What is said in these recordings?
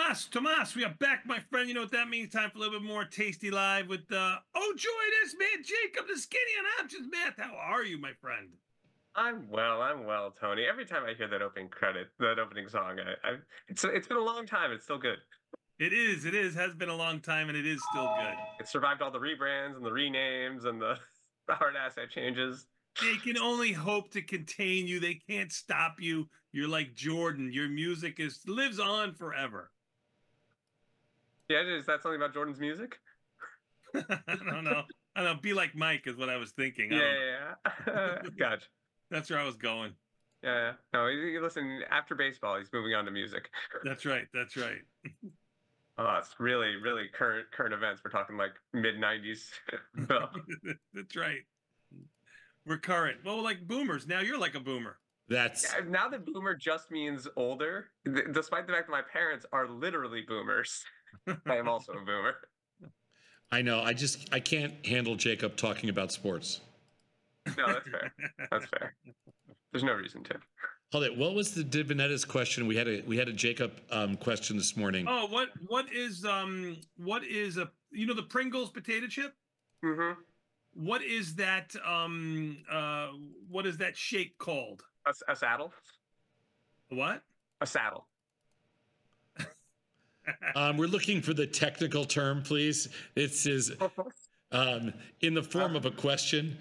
Tomas, we are back, my friend. You know what that means? Time for a little bit more Tasty Live with, oh, join us, man, Jacob the Skinny on Options Math. How are you, my friend? I'm well, Tony. Every time I hear that opening song, it's been a long time. It's still good. It is, has been a long time, and it is still good. It survived all the rebrands and the renames and the hard asset changes. They can only hope to contain you. They can't stop you. You're like Jordan. Your music lives on forever. Yeah, is that something about Jordan's music? I don't know. I don't know. Be like Mike is what I was thinking. Yeah. Gotcha. That's where I was going. Yeah. No, you listen, after baseball, he's moving on to music. That's right. Oh, it's really, really current events. We're talking like mid-90s. That's right. We're current. Well, like boomers. Now you're like a boomer. Now that boomer just means older, despite the fact that my parents are literally boomers. I am also a boomer. I know. I can't handle Jacob talking about sports. No, that's fair. There's no reason to. Hold it. What was the Divinetta's question? We had a Jacob question this morning. Oh, what is a the Pringles potato chip? Mm-hmm. What is that shape called? A saddle. What? A saddle. We're looking for the technical term, please. It is in the form of a question.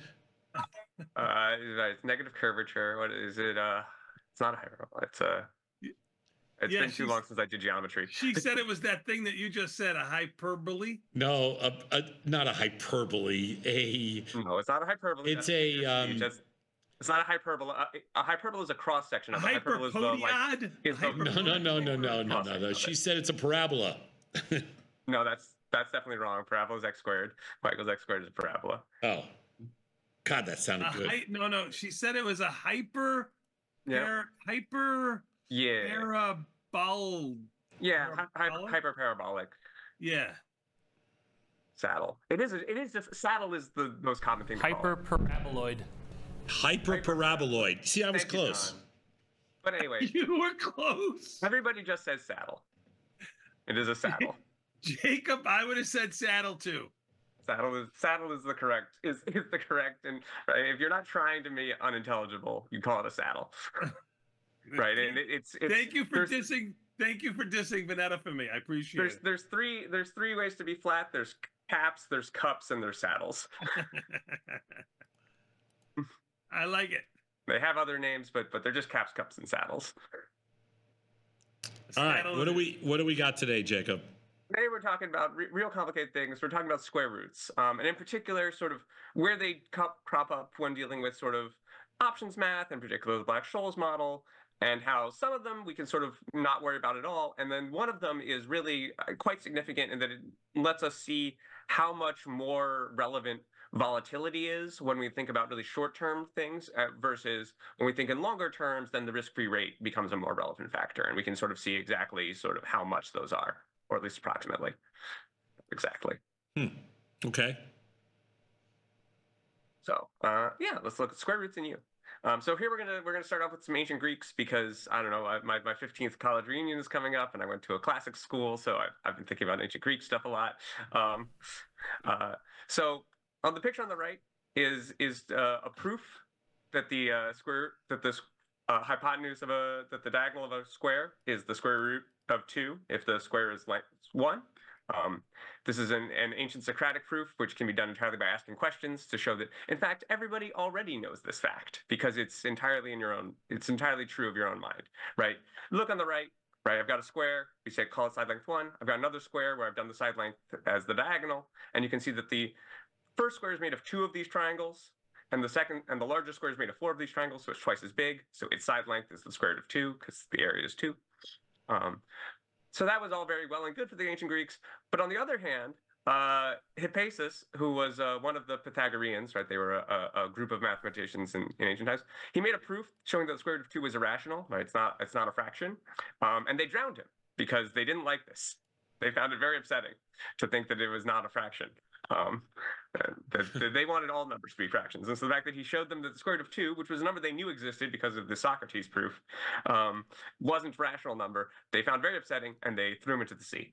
It's negative curvature. What is it? It's not a hyperbole. It's been too long since I did geometry. She said it was that thing that you just said, a hyperbole. No, not a hyperbole. No, it's not a hyperbole. It's it's not a hyperbole. A hyperbole is a cross section. A hyperpodiad? No. She said it's a parabola. No, that's definitely wrong. Parabola is x squared. Y equals x squared is a parabola. Oh, God, that sounded good. No. She said it was a hyper. Yeah. Hyper. Yeah. Parabol. Yeah. Hyperparabolic. Yeah. Saddle. It is just saddle is the most common thing. Hyperparaboloid. Hyperparaboloid. See, I was close. But anyway. You were close. Everybody just says saddle. It is a saddle. Jacob, I would have said saddle too. Saddle is the correct and right, if you're not trying to be unintelligible, you call it a saddle. Right. And it's Thank you for dissing Vanetta for me. I appreciate it. There's three ways to be flat. There's caps, there's cups, and there's saddles. I like it. They have other names, but they're just caps, cups, and saddles. All right. What do we got today, Jacob? Today we're talking about real complicated things. We're talking about square roots, and in particular, sort of where they crop up when dealing with sort of options math, in particular the Black-Scholes model, and how some of them we can sort of not worry about at all. And then one of them is really quite significant in that it lets us see how much more relevant volatility is when we think about really short-term things versus when we think in longer terms, then the risk-free rate becomes a more relevant factor. And we can sort of see exactly sort of how much those are, or at least approximately. Exactly. Okay. So yeah, let's look at square roots in U. So here we're gonna start off with some ancient Greeks because I don't know, my 15th college reunion is coming up, and I went to a classic school, so I've been thinking about ancient Greek stuff a lot. So on the picture on the right is a proof that the hypotenuse of that the diagonal of a square is the square root of 2 if the square is like 1. This is an ancient Socratic proof, which can be done entirely by asking questions to show that, in fact, everybody already knows this fact because it's entirely true of your own mind, right? Look on the right, I've got a square. We say call it side length 1. I've got another square where I've done the side length as the diagonal, and you can see that the first square is made of 2 of these triangles, and the larger square is made of 4 of these triangles, so it's twice as big. So its side length is the square root of 2 because the area is 2. So that was all very well and good for the ancient Greeks. But on the other hand, Hippasus, who was one of the Pythagoreans, right? They were a group of mathematicians in ancient times. He made a proof showing that the square root of 2 is irrational, right? It's not a fraction. And they drowned him because they didn't like this. They found it very upsetting to think that it was not a fraction. They wanted all numbers to be fractions. And so the fact that he showed them that the square root of 2, which was a number they knew existed because of the Socrates proof, wasn't a rational number, they found very upsetting, and they threw him into the sea.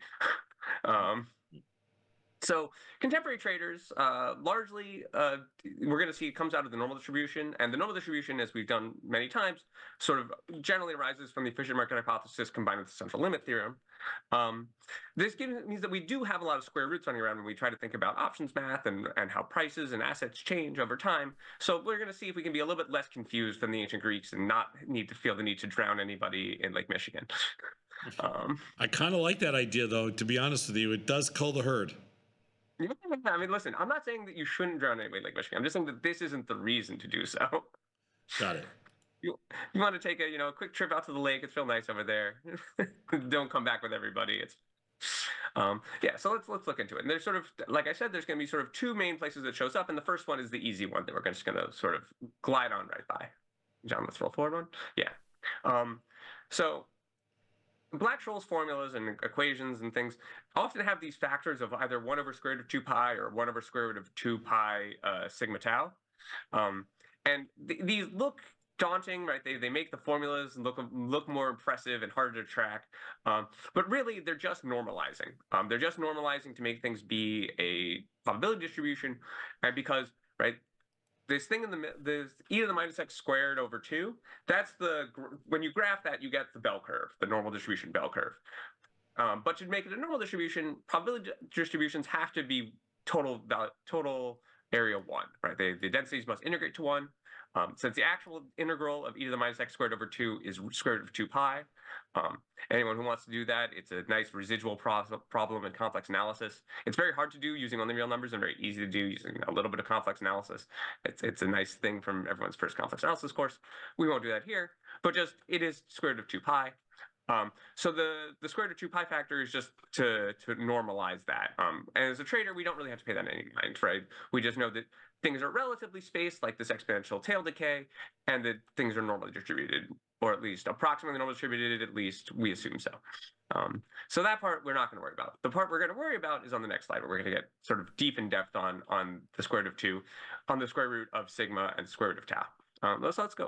So contemporary traders, largely, we're going to see it comes out of the normal distribution. And the normal distribution, as we've done many times, sort of generally arises from the efficient market hypothesis combined with the central limit theorem. This means that we do have a lot of square roots running around when we try to think about options math and how prices and assets change over time. So we're going to see if we can be a little bit less confused than the ancient Greeks and not need to feel the need to drown anybody in Lake Michigan. I kind of like that idea, though, to be honest with you. It does cull the herd. Yeah, I mean, listen, I'm not saying that you shouldn't drown anybody like Michigan. I'm just saying that this isn't the reason to do so. Got it. You want to take a quick trip out to the lake. It's real nice over there. Don't come back with everybody. It's yeah. So let's look into it. And there's sort of, like I said, there's going to be sort of two main places it shows up, and the first one is the easy one that we're just going to sort of glide on right by. John, let's roll forward one. Yeah. So Black-Scholes formulas and equations and things often have these factors of either 1 over square root of 2 pi or 1 over square root of 2 pi sigma tau. And these look daunting, right? They make the formulas look more impressive and harder to track. But really, they're just normalizing. They're just normalizing to make things be a probability distribution. And because, right, this thing in the e to the minus x squared over 2, that's when you graph that, you get the bell curve, the normal distribution bell curve. But to make it a normal distribution, probability distributions have to be total area 1, right? The densities must integrate to 1. Since the actual integral of e to the minus x squared over 2 is square root of 2 pi, anyone who wants to do that, it's a nice residual problem in complex analysis. It's very hard to do using only real numbers and very easy to do using a little bit of complex analysis. It's a nice thing from everyone's first complex analysis course. We won't do that here, but just it is square root of 2 pi. So the square root of 2 pi factor is just to normalize that. And as a trader, we don't really have to pay that any mind, right? We just know that things are relatively spaced, like this exponential tail decay, and that things are normally distributed, or at least approximately normally distributed, at least we assume so. So that part we're not going to worry about. The part we're going to worry about is on the next slide, where we're going to get sort of deep in depth on the square root of 2, on the square root of sigma and square root of tau. Let's go.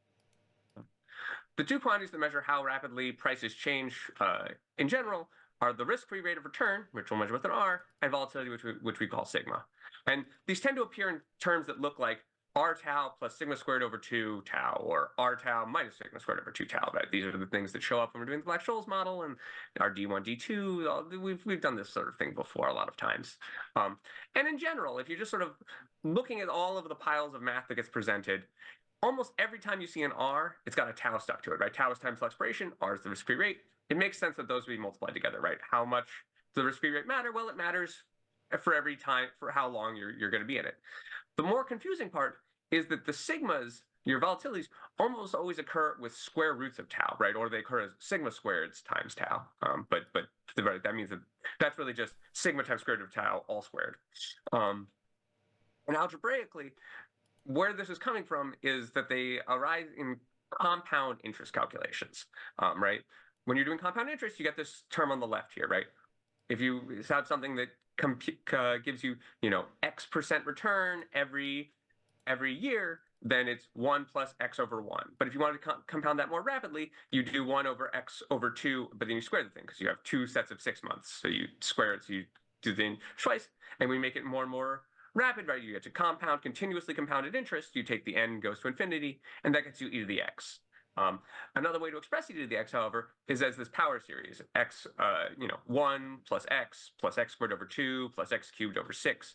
The two quantities that measure how rapidly prices change in general are the risk-free rate of return, which we'll measure with an R, and volatility, which we call sigma. And these tend to appear in terms that look like R tau plus sigma squared over 2 tau, or R tau minus sigma squared over 2 tau, right? These are the things that show up when we're doing the Black-Scholes model and our D1, D2. We've done this sort of thing before a lot of times. And in general, if you're just sort of looking at all of the piles of math that gets presented, almost every time you see an R, it's got a tau stuck to it, right? Tau is time to expiration, R is the risk-free rate. It makes sense that those would be multiplied together, right? How much does the risk-free rate matter? Well, it matters for every time, for how long you're going to be in it. The more confusing part is that the sigmas, your volatilities, almost always occur with square roots of tau, right? Or they occur as sigma squareds times tau. But right, that means that that's really just sigma times square root of tau all squared. And algebraically, where this is coming from is that they arise in compound interest calculations, right? When you're doing compound interest, you get this term on the left here, right? If you have something that gives you, X% return every year, then it's 1 plus X over 1. But if you want to compound that more rapidly, you do 1 over X over 2, but then you square the thing because you have 2 sets of 6 months. So you square it, so you do the thing twice, and we make it more and more rapid, right? You get to compound, continuously compounded interest. You take the n goes to infinity, and that gets you e to the x. Another way to express e to the x, however, is as this power series: x, 1 plus x squared over 2 plus x cubed over 6,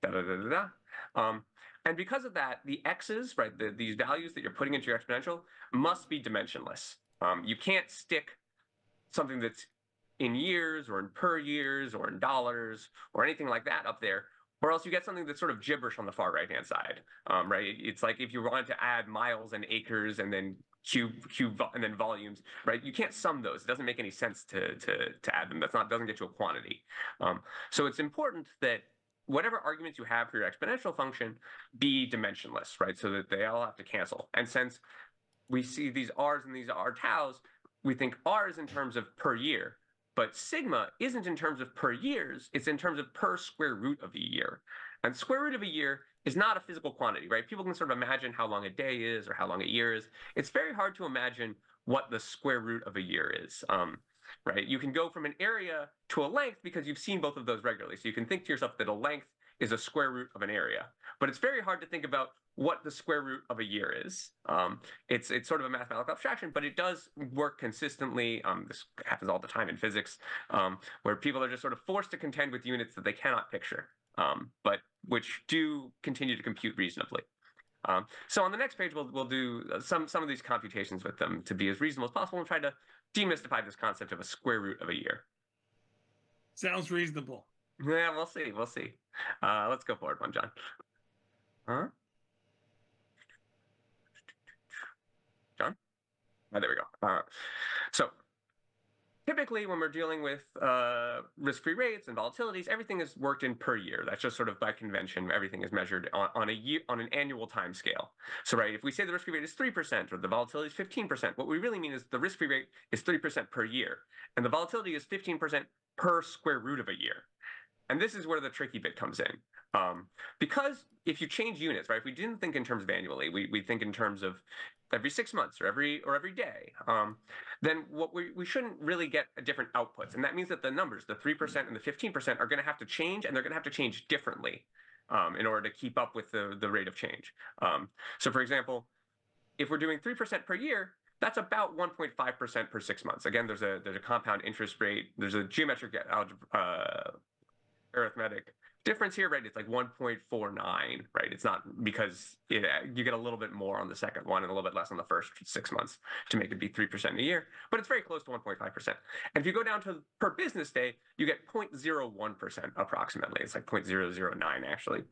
and because of that, the x's, right, these values that you're putting into your exponential must be dimensionless. You can't stick something that's in years or in per years or in dollars or anything like that up there, or else you get something that's sort of gibberish on the far right-hand side, right? It's like if you wanted to add miles and acres and then cube and then volumes, right? You can't sum those. It doesn't make any sense to add them. Doesn't get you a quantity. So it's important that whatever arguments you have for your exponential function be dimensionless, right? So that they all have to cancel. And since we see these r's and these r taus, we think r is in terms of per year. But sigma isn't in terms of per years, it's in terms of per square root of a year. And square root of a year is not a physical quantity, right? People can sort of imagine how long a day is or how long a year is. It's very hard to imagine what the square root of a year is. Right? You can go from an area to a length because you've seen both of those regularly. So you can think to yourself that a length is a square root of an area. But it's very hard to think about what the square root of a year is. It's sort of a mathematical abstraction, but it does work consistently. This happens all the time in physics, where people are just sort of forced to contend with units that they cannot picture, but which do continue to compute reasonably. So on the next page, we'll do some of these computations with them to be as reasonable as possible and try to demystify this concept of a square root of a year. Sounds reasonable. Yeah, we'll see. We'll see. Let's go forward one, John. John? Oh, there we go. So typically when we're dealing with risk-free rates and volatilities, everything is worked in per year. That's just sort of by convention. Everything is measured on an annual time scale. So right, if we say the risk-free rate is 3% or the volatility is 15%, what we really mean is the risk-free rate is 3% per year, and the volatility is 15% per square root of a year. And this is where the tricky bit comes in. Because if you change units, right, if we didn't think in terms of annually, we think in terms of every 6 months or every day, then what we shouldn't really get different outputs. And that means that the numbers, the 3% and the 15%, are going to have to change, and they're going to have to change differently in order to keep up with the rate of change. So for example, if we're doing 3% per year, that's about 1.5% per 6 months. Again, there's a compound interest rate. There's a geometric algebra, arithmetic difference here, right? It's like 1.49, right? It's not because you get a little bit more on the second one and a little bit less on the first 6 months to make it be 3% a year, but it's very close to 1.5%. And if you go down to per business day, you get 0.01% approximately. It's like 0.009 actually.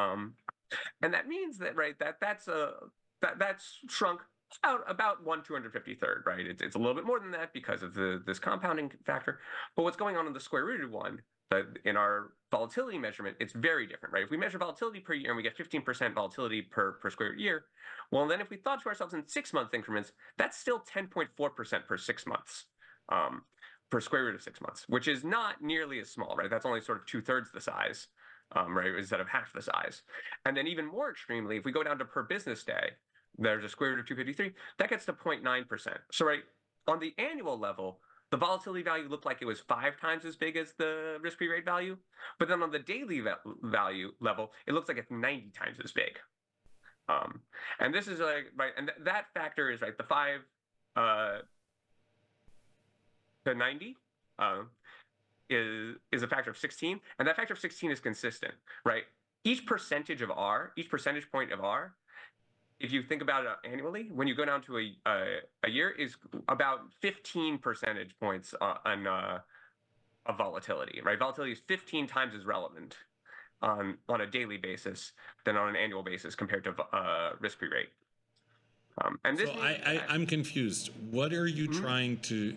And that means that, right, that's shrunk about 1/253rd, right? It's a little bit more than that because of this compounding factor. But what's going on in the square rooted one, in our volatility measurement, it's very different, right? If we measure volatility per year and we get 15% volatility per square year, well, then if we thought to ourselves in 6 month increments, that's still 10.4% per 6 months, per square root of 6 months, which is not nearly as small, right? That's only sort of 2/3 the size, right, instead of half the size. And then even more extremely, if we go down to per business day, there's a square root of 253, that gets to 0.9%. So, right, on the annual level, the volatility value looked like it was 5 times as big as the risk-free rate value, but then on the daily value level, it looks like it's 90 times as big. And this is like, right, and that factor is, right, the 5 to 90 is a factor of 16, and that factor of 16 is consistent, right? Each percentage point of R, if you think about it annually, when you go down to a year, is about 15 percentage points of volatility, right? Volatility is 15 times as relevant on a daily basis than on an annual basis compared to risk-free rate. And this so I'm confused. What are you trying to?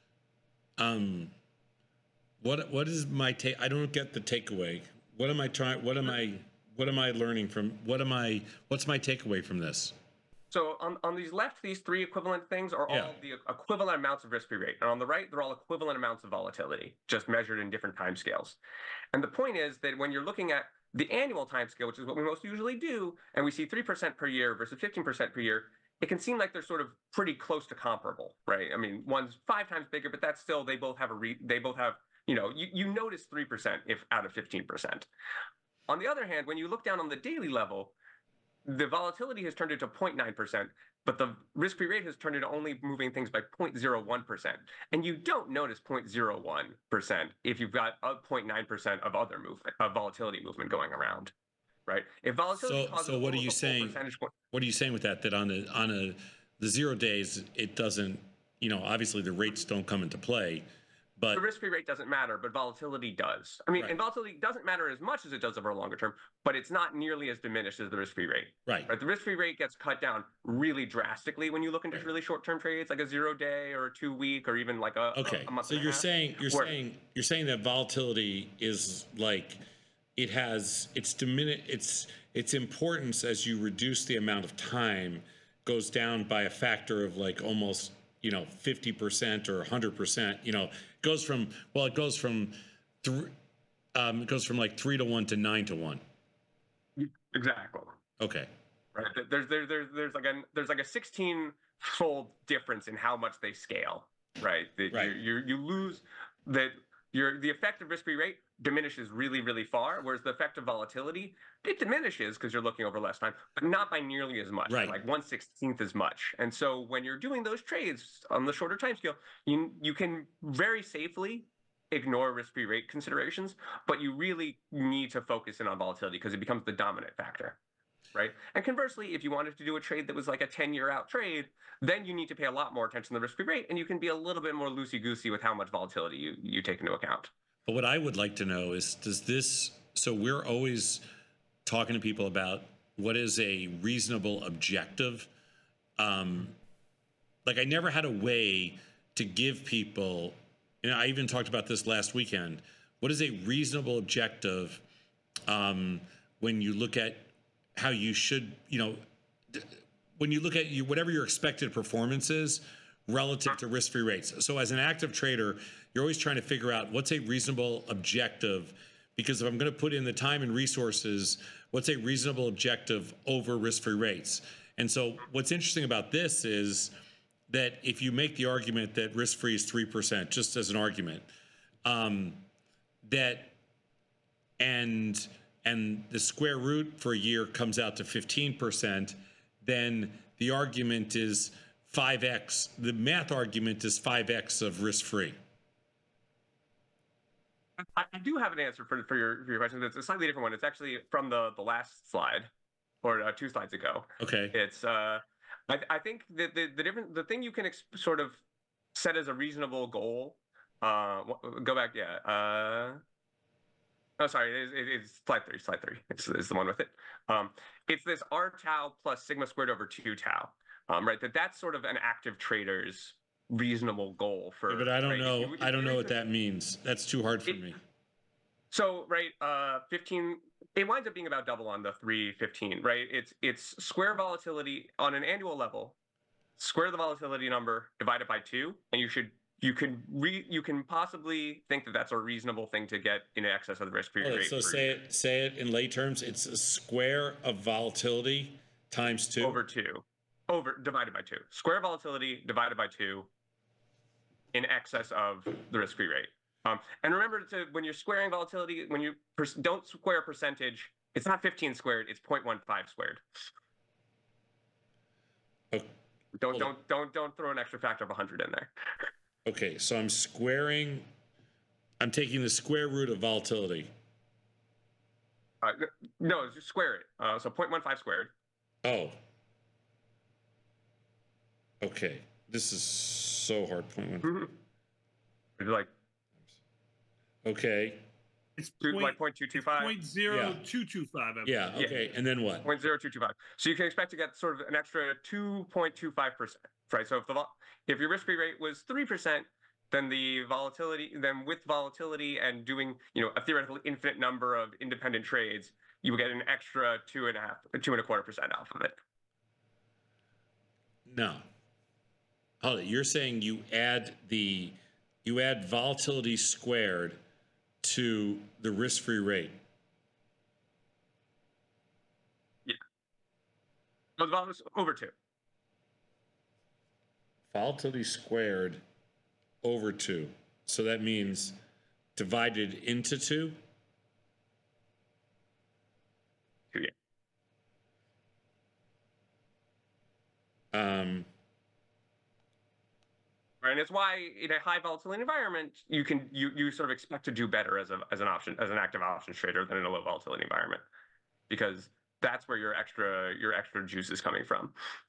What is my take? I don't get the takeaway. What am I trying? What am I learning from? What's my takeaway from this? So on these left, these 3 equivalent things are all the equivalent amounts of risk-free rate. And on the right, they're all equivalent amounts of volatility, just measured in different time scales. And the point is that when you're looking at the annual time scale, which is what we most usually do, and we see 3% per year versus 15% per year, it can seem like they're sort of pretty close to comparable, right? I mean, one's 5 times bigger, but that's still, they both have, you notice 3% if out of 15%. On the other hand, when you look down on the daily level, the volatility has turned into 0.9%, but the risk-free rate has turned into only moving things by 0.01%. And you don't notice 0.01% if you've got a 0.9% of other movement, of volatility movement going around, right? If volatility causes so what are you saying? What are you saying with that? That on the 0 days, it doesn't, obviously the rates don't come into play. But the risk-free rate doesn't matter, but volatility does. I mean, right. And volatility doesn't matter as much as it does over a longer term, but it's not nearly as diminished as the risk-free rate. Right. The risk-free rate gets cut down really drastically when you look into really short-term trades, like a 0 day or a 2 week or even like a month. So you're saying that volatility is like its importance as you reduce the amount of time goes down by a factor of like almost 50% or 100%. It goes from like 3 to 1 to 9 to 1. Exactly. Okay. Right. There's like a 16-fold difference in how much they scale. Right. That Right. you lose that the effective risk-free rate diminishes really, really far, whereas the effective volatility, it diminishes because you're looking over less time, but not by nearly as much, Right. like 1/16 as much. And so when you're doing those trades on the shorter time scale, you can very safely ignore risk-free rate considerations, but you really need to focus in on volatility because it becomes the dominant factor. Right. And conversely, if you wanted to do a trade that was like a 10-year out trade, then you need to pay a lot more attention to the risk-free rate, and you can be a little bit more loosey-goosey with how much volatility you take into account. But what I would like to know is, so we're always talking to people about what is a reasonable objective. Like I never had a way to give people, I even talked about this last weekend. What is a reasonable objective when you look at how you should, when you look at whatever your expected performance is relative to risk-free rates. So as an active trader, you're always trying to figure out what's a reasonable objective, because if I'm going to put in the time and resources, what's a reasonable objective over risk-free rates? And so what's interesting about this is that if you make the argument that risk-free is 3%, just as an argument, and the square root for a year comes out to 15%, then the argument is 5x. The math argument is 5x of risk-free. I do have an answer for your question. It's a slightly different one. It's actually from the last slide, or 2 slides ago. Okay. It's I think that the thing you can sort of set as a reasonable goal. Go back. Yeah. Oh, sorry. It's slide 3. Slide 3 is the one with it. It's this R tau plus sigma squared over 2 tau. Right. That's sort of an active trader's reasonable goal for. Yeah, but I don't know. I don't know what that means. That's too hard for me. So, right, 15. It winds up being about double on the 315. Right. It's square volatility on an annual level. Square the volatility number, divide it by 2, and you can possibly think that that's a reasonable thing to get in excess of the risk-free rate. So say it in lay terms. It's a square of volatility times 2 over 2, divided by 2. Square volatility divided by 2 in excess of the risk-free rate. And remember, when you're squaring volatility, when you don't square a percentage, it's not 15 squared. It's 0.15 squared. Okay. Don't throw an extra factor of 100 in there. Okay, so I'm taking the square root of volatility. No, just square it. So 0.15 squared. Oh. Okay. This is so hard. 0.1. Mm-hmm. Like. Okay. It's like 0.225. 0.0225. Yeah. Okay. And then what? 0.0225. So you can expect to get sort of an extra 2.25%. Right. So if your risk-free rate was 3%, then with volatility and doing a theoretical infinite number of independent trades, you will get an extra 2.25% off of it. No. Hold it. You're saying you add volatility squared to the risk-free rate. Yeah. No, the volatility over 2. Volatility squared over 2. So that means divided into 2? 2, yeah. And it's why in a high volatility environment, you sort of expect to do better as an active options trader than in a low volatility environment, because that's where your extra juice is coming from.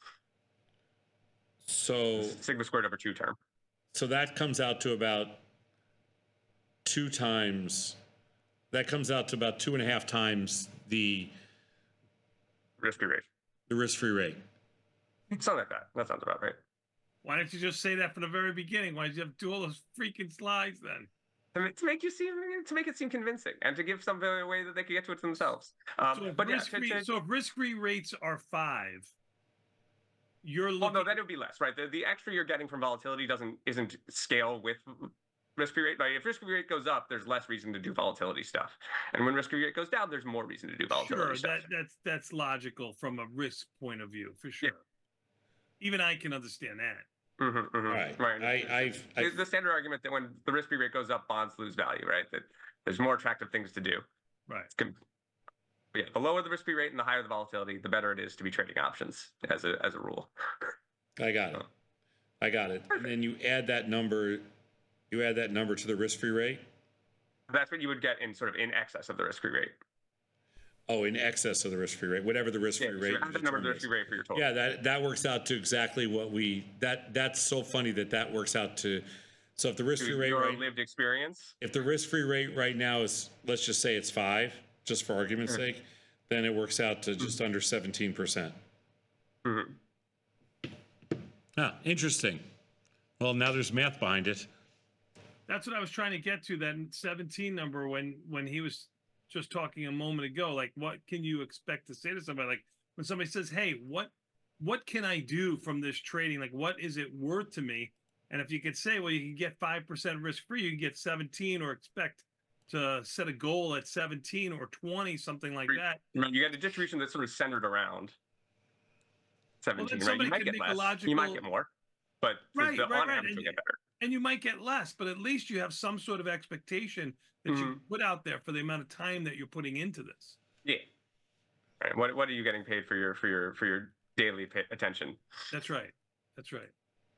So sigma squared over 2 term. So that comes out to about 2 times. That comes out to about 2.5 times the risk-free rate. The risk-free rate. Something like that. That sounds about right. Why didn't you just say that from the very beginning? Why did you have to do all those freaking slides then? To make it seem convincing, and to give some way that they could get to it themselves. So if risk-free rates are 5, you're looking. Well, no, then it would be less, right? The extra you're getting from volatility isn't scale with risk-free rate. Like if risk-free rate goes up, there's less reason to do volatility stuff, and when risk-free rate goes down, there's more reason to do volatility stuff. That's logical from a risk point of view for sure. Yeah. Even I can understand that. All right. The standard argument that when the risk-free rate goes up, bonds lose value, right? That there's more attractive things to do. Right. But yeah, the lower the risk-free rate and the higher the volatility, the better it is to be trading options as a rule. I got it. And then you add that number to the risk-free rate. That's what you would get in sort of in excess of the risk-free rate. Oh, in excess of the risk-free rate, whatever the risk-free rate. So the number of the risk-free rate for your total. Yeah, that works out to exactly what that's so funny that works out to. So if the risk-free rate lived experience. If the risk-free rate right now is, let's just say it's 5, just for argument's sake, then it works out to just under 17%. Interesting. Well, now there's math behind it. That's what I was trying to get to, that 17 number when he was just talking a moment ago. Like, what can you expect to say to somebody? Like when somebody says, hey, what can I do from this trading? Like, what is it worth to me? And if you could say, well, you can get 5% risk-free, you can get 17, or expect to set a goal at 17 or 20, something like that. You got a distribution that's sort of centered around 17, well, right? You might get less. You might get more, but on average, you'll get better. And you might get less, but at least you have some sort of expectation that you put out there for the amount of time that you're putting into this. Yeah. Right. What are you getting paid for your daily attention? That's right. That's right.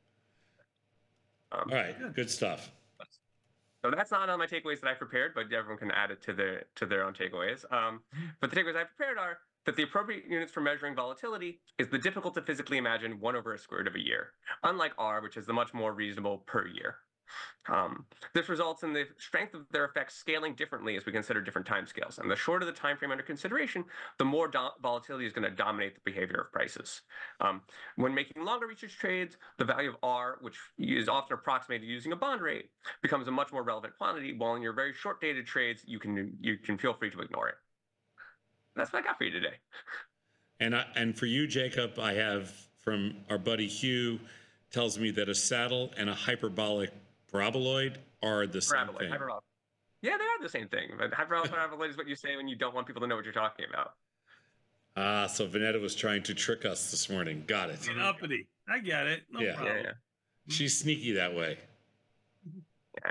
All right. Good stuff. So that's not on my takeaways that I prepared, but everyone can add it to their own takeaways. But the takeaways I prepared are that the appropriate units for measuring volatility is the difficult to physically imagine 1 over a square root of a year, unlike R, which is the much more reasonable per year. This results in the strength of their effects scaling differently as we consider different timescales. And the shorter the time frame under consideration, the more volatility is going to dominate the behavior of prices. When making longer research trades, the value of R, which is often approximated using a bond rate, becomes a much more relevant quantity, while in your very short-dated trades, you can feel free to ignore it. That's what I got for you today. And for you, Jacob, I have from our buddy Hugh, tells me that a saddle and a hyperbolic paraboloid are the same thing. Yeah, they are the same thing. But hyperbolic paraboloid is what you say when you don't want people to know what you're talking about. So Vanetta was trying to trick us this morning. Got it. Uppity. I get it. No problem. Yeah. She's sneaky that way. Yeah.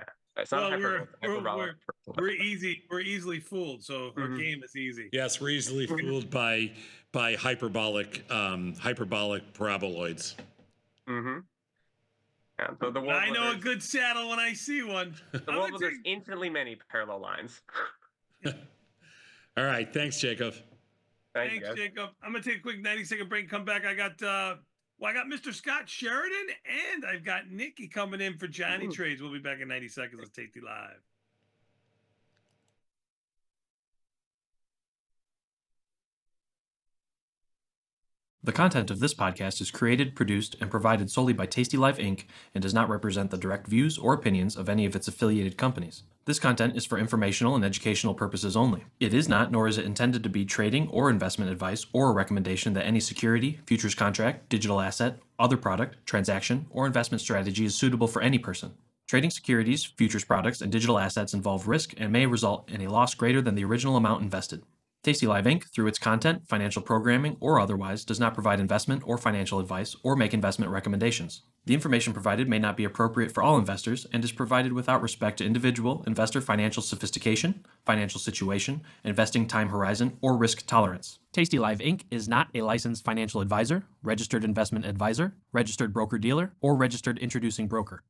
We're easily fooled, so our game is easy. Yes, we're easily fooled by hyperbolic paraboloids. Yeah, so I know a good saddle when I see one. There's infinitely many parallel lines. All right, thanks, Jacob. Thanks, Jacob. I'm gonna take a quick 90-second break. Come back. I got Mr. Scott Sheridan, and I've got Nikki coming in for Johnny Trades. We'll be back in 90 seconds. Let's take the live. The content of this podcast is created, produced, and provided solely by Tasty Life Inc. and does not represent the direct views or opinions of any of its affiliated companies. This content is for informational and educational purposes only. It is not, nor is it intended to be trading or investment advice or a recommendation that any security, futures contract, digital asset, other product, transaction, or investment strategy is suitable for any person. Trading securities, futures products, and digital assets involve risk and may result in a loss greater than the original amount invested. Tasty Live Inc., through its content, financial programming, or otherwise, does not provide investment or financial advice or make investment recommendations. The information provided may not be appropriate for all investors and is provided without respect to individual investor financial sophistication, financial situation, investing time horizon, or risk tolerance. Tasty Live Inc. is not a licensed financial advisor, registered investment advisor, registered broker-dealer, or registered introducing broker.